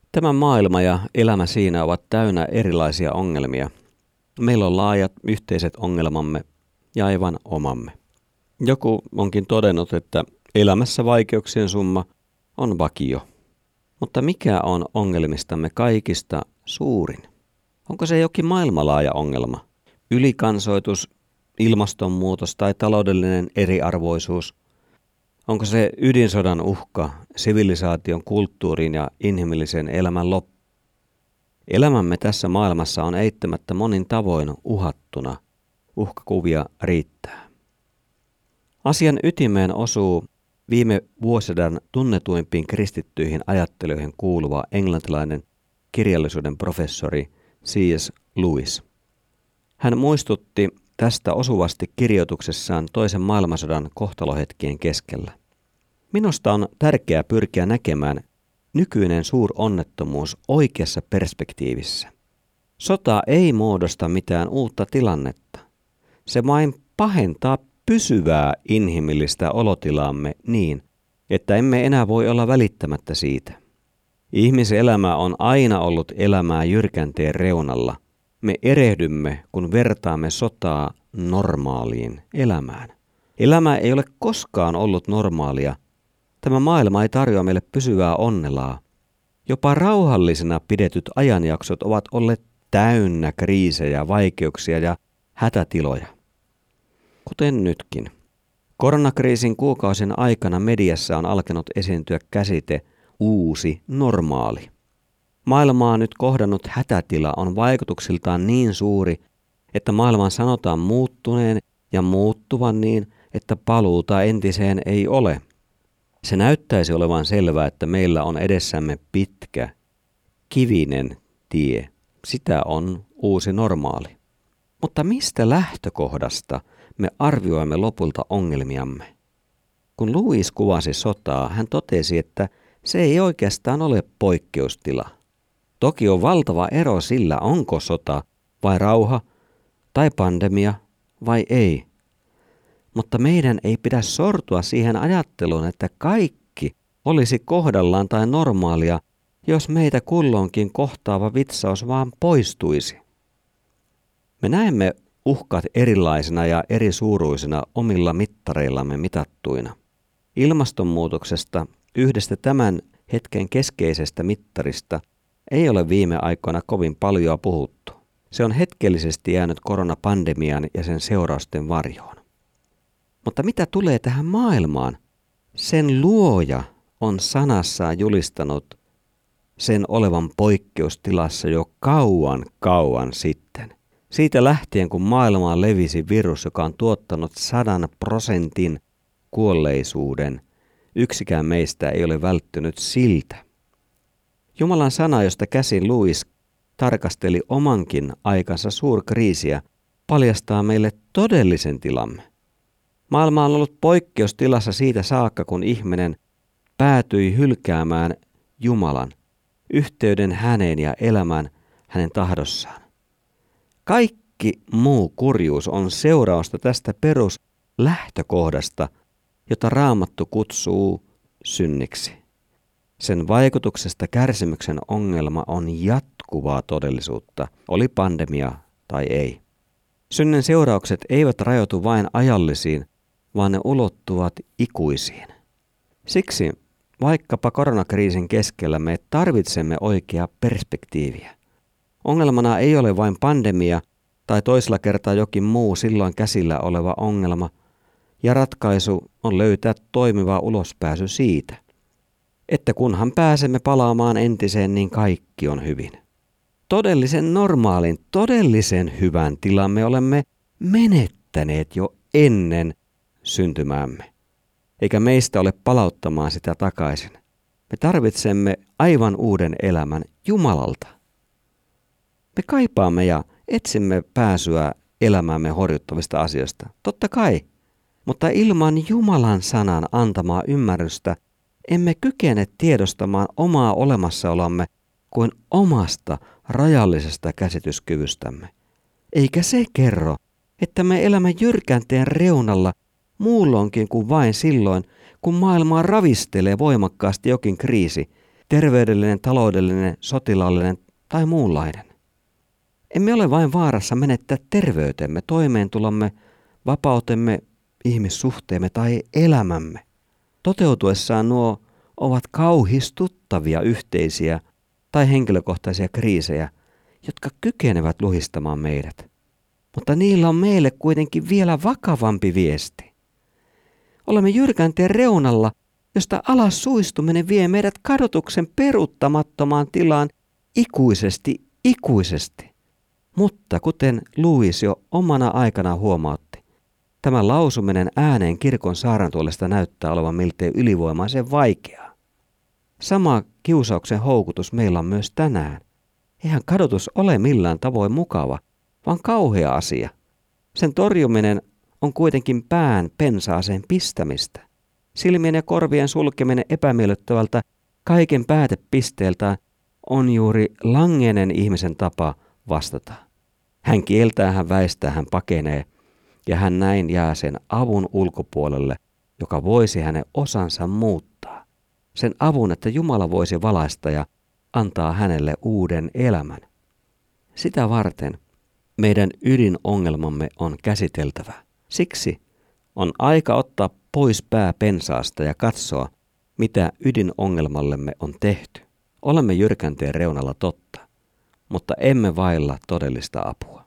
Tämä maailma ja elämä siinä ovat täynnä erilaisia ongelmia. Meillä on laajat yhteiset ongelmamme ja aivan omamme. Joku onkin todennut, että elämässä vaikeuksien summa on vakio. Mutta mikä on ongelmistamme kaikista suurin? Onko se jokin maailmanlaaja ongelma? Ylikansoitus, ilmastonmuutos tai taloudellinen eriarvoisuus? Onko se ydinsodan uhka, sivilisaation, kulttuurin ja inhimillisen elämän loppu? Elämämme tässä maailmassa on eittämättä monin tavoin uhattuna. Uhkakuvia riittää. Asian ytimeen osuu viime vuosisadan tunnetuimpiin kristittyihin ajattelijoihin kuuluva englantilainen kirjallisuuden professori C.S. Lewis. Hän muistutti tästä osuvasti kirjoituksessaan toisen maailmansodan kohtalohetkien keskellä. Minusta on tärkeää pyrkiä näkemään nykyinen suuronnettomuus oikeassa perspektiivissä. Sota ei muodosta mitään uutta tilannetta. Se vain pahentaa pysyvää inhimillistä olotilaamme niin, että emme enää voi olla välittämättä siitä. Ihmiselämä on aina ollut elämää jyrkänteen reunalla. Me erehdymme, kun vertaamme sotaa normaaliin elämään. Elämä ei ole koskaan ollut normaalia. Tämä maailma ei tarjoa meille pysyvää onnelaa. Jopa rauhallisena pidetyt ajanjaksot ovat olleet täynnä kriisejä, vaikeuksia ja hätätiloja. Kuten nytkin. Koronakriisin kuukausien aikana mediassa on alkanut esiintyä käsite uusi normaali. Maailmaa nyt kohdannut hätätila on vaikutuksiltaan niin suuri, että maailman sanotaan muuttuneen ja muuttuvan niin, että paluuta entiseen ei ole. Se näyttäisi olevan selvää, että meillä on edessämme pitkä, kivinen tie. Sitä on uusi normaali. Mutta mistä lähtökohdasta me arvioimme lopulta ongelmiamme? Kun Lewis kuvasi sotaa, hän totesi, että se ei oikeastaan ole poikkeustila. Toki on valtava ero sillä, onko sota vai rauha tai pandemia vai ei. Mutta meidän ei pidä sortua siihen ajatteluun, että kaikki olisi kohdallaan tai normaalia, jos meitä kulloinkin kohtaava vitsaus vaan poistuisi. Me näemme uhkat erilaisina ja eri suuruisina omilla mittareillamme mitattuina. Ilmastonmuutoksesta, yhdestä tämän hetken keskeisestä mittarista, ei ole viime aikoina kovin paljon puhuttu. Se on hetkellisesti jäänyt koronapandemian ja sen seurausten varjoon. Mutta mitä tulee tähän maailmaan? Sen luoja on sanassaan julistanut sen olevan poikkeustilassa jo kauan sitten. Siitä lähtien, kun maailmaan levisi virus, joka on tuottanut 100% kuolleisuuden, yksikään meistä ei ole välttynyt siltä. Jumalan sana, josta käsin Lewis tarkasteli omankin aikansa suurkriisiä, paljastaa meille todellisen tilamme. Maailma on ollut poikkeustilassa siitä saakka, kun ihminen päätyi hylkäämään Jumalan, yhteyden häneen ja elämään hänen tahdossaan. Kaikki muu kurjuus on seurausta tästä peruslähtökohdasta, jota Raamattu kutsuu synniksi. Sen vaikutuksesta kärsimyksen ongelma on jatkuvaa todellisuutta, oli pandemia tai ei. Synnin seuraukset eivät rajoitu vain ajallisiin, vaan ne ulottuvat ikuisiin. Siksi vaikkapa koronakriisin keskellä me tarvitsemme oikeaa perspektiiviä. Ongelmana ei ole vain pandemia tai toisella kertaa jokin muu silloin käsillä oleva ongelma, ja ratkaisu on löytää toimiva ulospääsy siitä, että kunhan pääsemme palaamaan entiseen, niin kaikki on hyvin. Todellisen normaalin, todellisen hyvän tilan me olemme menettäneet jo ennen syntymäämme, eikä meistä ole palauttamaan sitä takaisin. Me tarvitsemme aivan uuden elämän Jumalalta. Me kaipaamme ja etsimme pääsyä elämäämme horjuttavista asioista, totta kai, mutta ilman Jumalan sanan antamaa ymmärrystä emme kykene tiedostamaan omaa olemassaolomme kuin omasta rajallisesta käsityskyvystämme. Eikä se kerro, että me elämme jyrkänteen reunalla muulloinkin kuin vain silloin, kun maailmaa ravistelee voimakkaasti jokin kriisi terveydellinen, taloudellinen, sotilaallinen tai muunlainen. Emme ole vain vaarassa menettää terveytemme, toimeentulomme, vapautemme, ihmissuhteemme tai elämämme. Toteutuessaan nuo ovat kauhistuttavia yhteisiä tai henkilökohtaisia kriisejä, jotka kykenevät luhistamaan meidät. Mutta niillä on meille kuitenkin vielä vakavampi viesti. Olemme jyrkäntien reunalla, josta alas suistuminen vie meidät kadotuksen peruuttamattomaan tilaan ikuisesti. Mutta kuten Louis jo omana aikana huomautti, tämä lausuminen ääneen kirkon saarantuolesta näyttää olevan miltei ylivoimaisen vaikeaa. Sama kiusauksen houkutus meillä on myös tänään. Eihän kadotus ole millään tavoin mukava, vaan kauhea asia. Sen torjuminen on kuitenkin pään pensaaseen pistämistä. Silmien ja korvien sulkeminen epämiellyttävältä kaiken päätepisteeltään on juuri langenen ihmisen tapa vastata. Hän kieltää, hän väistää, hän pakenee ja hän näin jää sen avun ulkopuolelle, joka voisi hänen osansa muuttaa. Sen avun, että Jumala voisi valaista ja antaa hänelle uuden elämän. Sitä varten meidän ydinongelmamme on käsiteltävä. Siksi on aika ottaa pois pää pensaasta ja katsoa, mitä ydinongelmallemme on tehty. Olemme jyrkänteen reunalla totta, mutta emme vailla todellista apua.